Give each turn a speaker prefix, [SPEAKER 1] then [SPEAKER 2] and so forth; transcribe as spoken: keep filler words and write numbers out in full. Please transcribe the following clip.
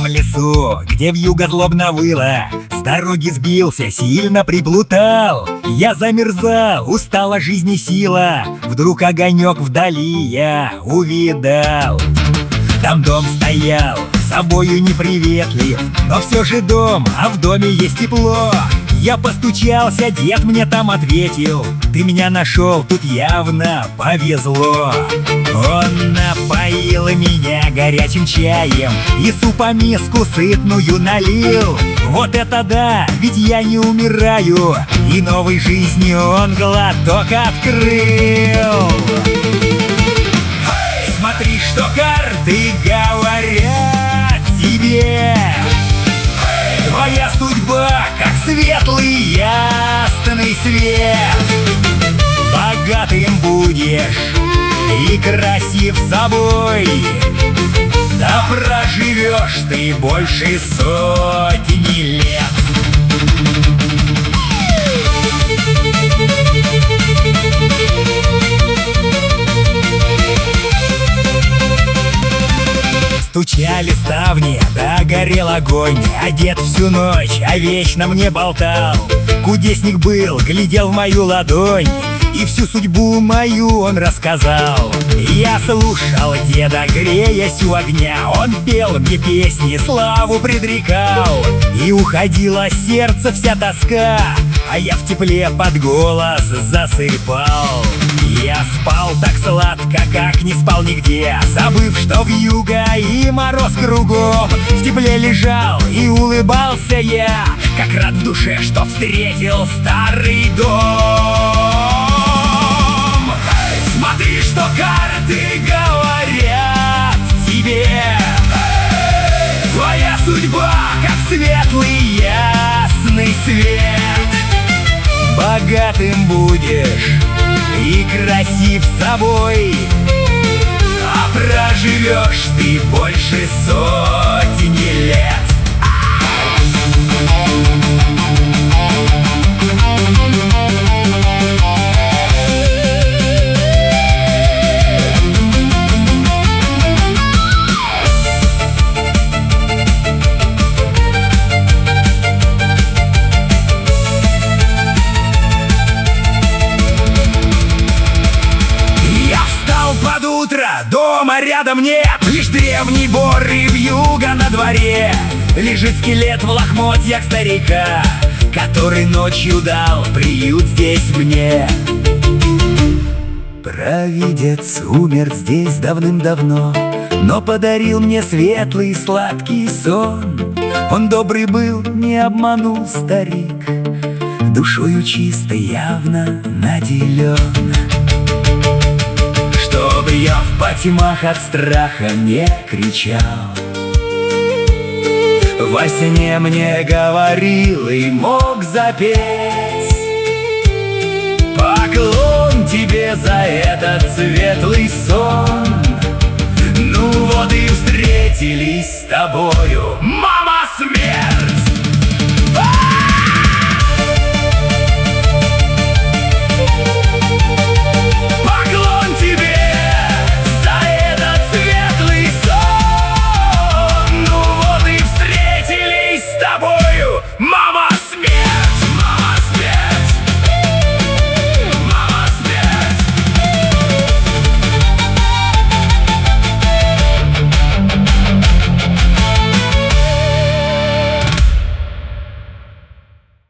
[SPEAKER 1] том лесу, где вьюга злобно выла, с дороги сбился, сильно приплутал. Я замерзал, устала жизнь и сила, вдруг огонек вдали я увидал. Там дом стоял, собою неприветлив, но все же дом, а в доме есть тепло. Я постучался, дед мне там ответил: ты меня нашел, тут явно повезло. Он напоил меня горячим чаем и супа миску сытную налил. Вот это да, ведь я не умираю, и новой жизни он глоток открыл. Смотри, что карты говорят тебе. Твоя судьба, как светлый ясный свет. Богатым будешь и красив собой, да проживешь ты больше сотни лет. Стучали ставни, да горел огонь, а дед всю ночь о вечном мне болтал. Кудесник был, глядел в мою ладонь, и всю судьбу мою он рассказал. Я слушал деда, греясь у огня, он пел мне песни, славу предрекал. И уходило сердце вся тоска, а я в тепле под голос засыпал. Я спал так сладко, как не спал нигде, забыв, что вьюга и мороз кругом. В тепле лежал и улыбался я, как рад в душе, что встретил старый дом. Смотри, что карты говорят тебе. Твоя судьба, как светлый ясный свет. Богатым будешь и красив собой, а проживешь ты больше сотни лет. Под утро дома рядом нет, лишь древний бор и вьюга на дворе. Лежит скелет в лохмотьях старика, который ночью дал приют здесь мне. Провидец умер здесь давным-давно, но подарил мне светлый сладкий сон. Он добрый был, не обманул старик, душою чистой явно наделен. Чтобы я в потьмах от страха не кричал, во сне мне говорил и мог запеть: поклон тебе за этот светлый сон. Ну вот и встретились с тобою, мама, смерть!